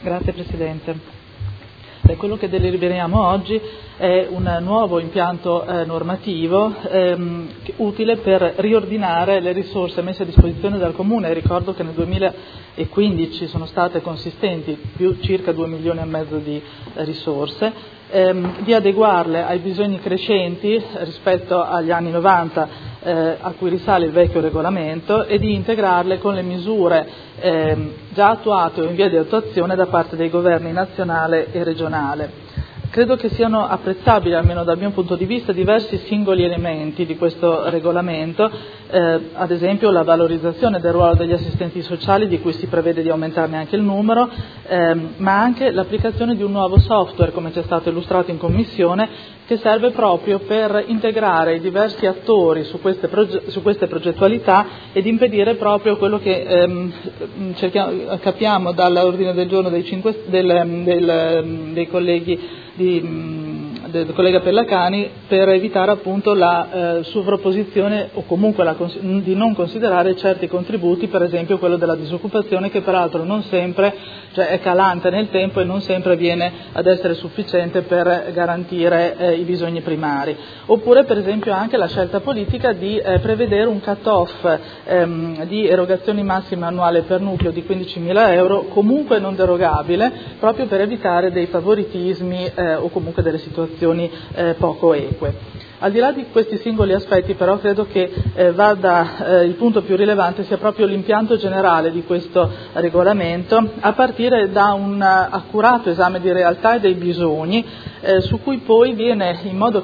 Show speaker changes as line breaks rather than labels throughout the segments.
Grazie Presidente. Quello che deliberiamo oggi è un nuovo impianto normativo utile per riordinare le risorse messe a disposizione dal Comune. Ricordo che nel 2015 sono state consistenti più circa 2,5 milioni di risorse, di adeguarle ai bisogni crescenti rispetto agli anni 90 a cui risale il vecchio regolamento e di integrarle con le misure già attuate o in via di attuazione da parte dei governi nazionale e regionale. Credo che siano apprezzabili, almeno dal mio punto di vista, diversi singoli elementi di questo regolamento, ad esempio la valorizzazione del ruolo degli assistenti sociali, di cui si prevede di aumentarne anche il numero, ma anche l'applicazione di un nuovo software, come ci è stato illustrato in Commissione, che serve proprio per integrare i diversi attori su queste progettualità ed impedire proprio quello che capiamo dall'ordine del giorno dei colleghi del collega Pellacani, per evitare appunto la sovrapposizione o comunque di non considerare certi contributi, per esempio quello della disoccupazione, che peraltro non sempre, cioè è calante nel tempo e non sempre viene ad essere sufficiente per garantire i bisogni primari. Oppure per esempio anche la scelta politica di prevedere un cut-off di erogazioni massime annuali per nucleo di 15.000 euro, comunque non derogabile, proprio per evitare dei favoritismi o comunque delle situazioni poco eque. Al di là di questi singoli aspetti però credo che il punto più rilevante sia proprio l'impianto generale di questo regolamento, a partire da un accurato esame di realtà e dei bisogni, su cui poi vengono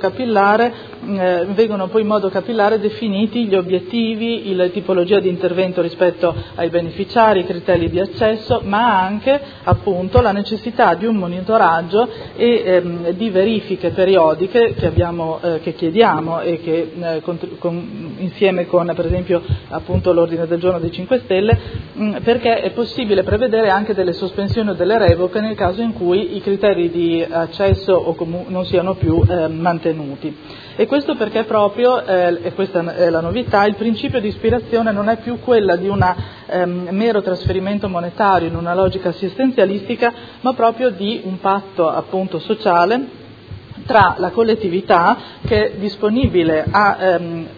poi in modo capillare definiti gli obiettivi, la tipologia di intervento rispetto ai beneficiari, i criteri di accesso, ma anche appunto la necessità di un monitoraggio e di verifiche periodiche che chiediamo e che insieme con per esempio appunto l'ordine del giorno dei 5 Stelle, perché è possibile prevedere anche delle sospensioni o delle revoche nel caso in cui i criteri di accesso non siano più mantenuti. E questo perché proprio, e questa è la novità, il principio di ispirazione non è più quella di un mero trasferimento monetario in una logica assistenzialistica, ma proprio di un patto appunto sociale tra la collettività, che è disponibile a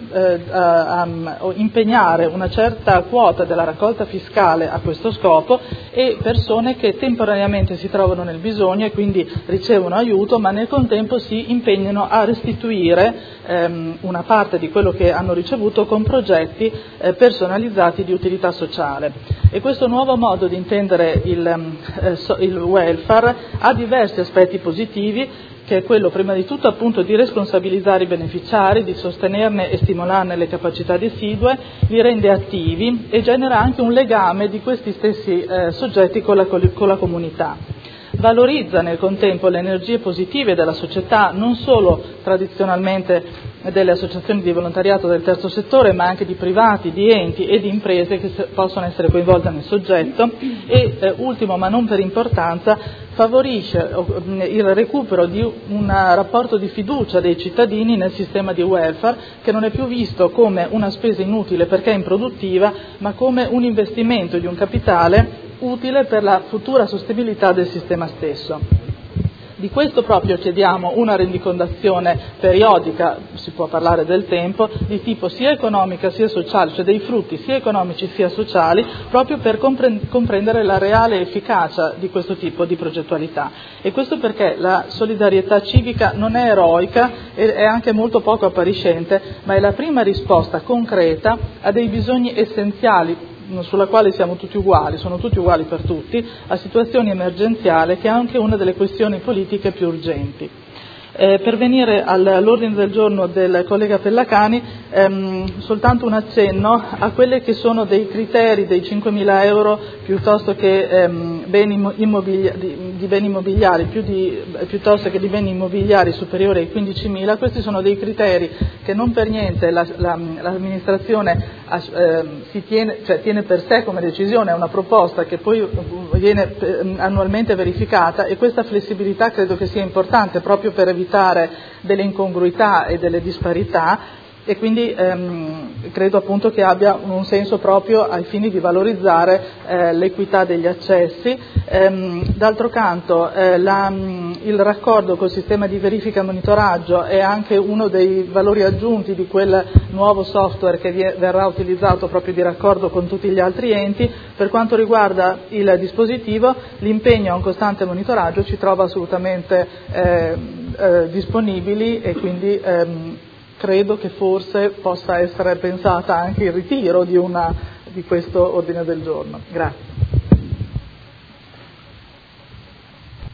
impegnare una certa quota della raccolta fiscale a questo scopo, e persone che temporaneamente si trovano nel bisogno e quindi ricevono aiuto, ma nel contempo si impegnano a restituire una parte di quello che hanno ricevuto con progetti personalizzati di utilità sociale. E questo nuovo modo di intendere il welfare ha diversi aspetti positivi, che è quello prima di tutto appunto di responsabilizzare i beneficiari, di sostenerne e stimolarne le capacità residue, li rende attivi e genera anche un legame di questi stessi soggetti con la comunità. Valorizza nel contempo le energie positive della società, non solo tradizionalmente delle associazioni di volontariato del terzo settore, ma anche di privati, di enti e di imprese che possono essere coinvolte nel soggetto, e ultimo ma non per importanza favorisce il recupero di un rapporto di fiducia dei cittadini nel sistema di welfare, che non è più visto come una spesa inutile perché improduttiva, ma come un investimento di un capitale utile per la futura sostenibilità del sistema stesso. Di questo proprio chiediamo una rendicontazione periodica, si può parlare del tempo, di tipo sia economica sia sociale, cioè dei frutti sia economici sia sociali, proprio per comprendere la reale efficacia di questo tipo di progettualità. E questo perché la solidarietà civica non è eroica e è anche molto poco appariscente, ma è la prima risposta concreta a dei bisogni essenziali, sulla quale siamo tutti uguali, sono tutti uguali per tutti, a situazioni emergenziali, che è anche una delle questioni politiche più urgenti. Per venire all'ordine del giorno del collega Pellacani, soltanto un accenno a quelle che sono dei criteri dei 5.000 euro piuttosto che beni immobiliari, piuttosto che di beni immobiliari superiori ai 15.000. Questi sono dei criteri che non per niente l'amministrazione tiene per sé come decisione, è una proposta che poi viene annualmente verificata, e questa flessibilità credo che sia importante proprio per evitare delle incongruità e delle disparità, e quindi credo appunto che abbia un senso proprio ai fini di valorizzare l'equità degli accessi. D'altro canto il raccordo col sistema di verifica e monitoraggio è anche uno dei valori aggiunti di quel nuovo software che verrà utilizzato proprio di raccordo con tutti gli altri enti. Per quanto riguarda il dispositivo, l'impegno a un costante monitoraggio ci trova assolutamente disponibili, e quindi credo che forse possa essere pensata anche il ritiro di questo ordine del giorno. Grazie.